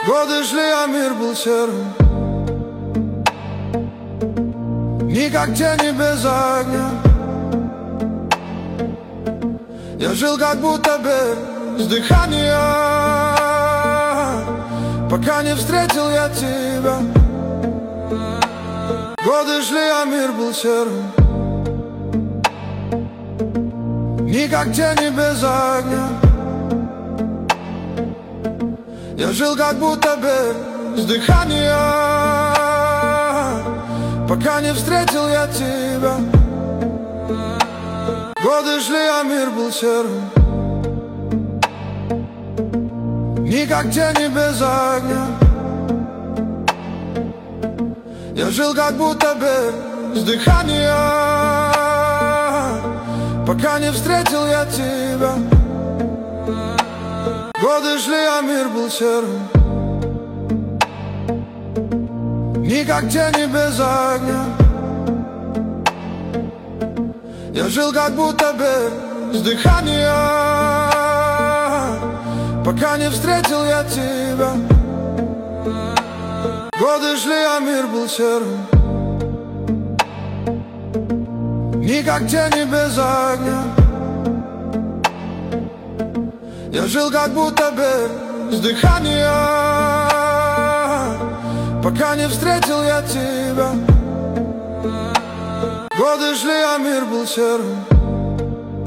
Годы шли, а мир был серым, не как тени без огня. Я жил как будто без дыхания, пока не встретил я тебя. Годы шли, а мир был серым, не как тени без огня. Я жил как будто без дыхания, пока не встретил я тебя. Годы шли, а мир был серым, не как тени без огня. Я жил как будто без дыхания, пока не встретил я тебя. Годы шли, а мир был серым, не как тени без огня. Я жил как будто без дыхания, пока не встретил я тебя. Годы шли, а мир был серым, не как тени без огня. Я жил как будто без дыхания, пока не встретил я тебя. Годы шли, а мир был серым,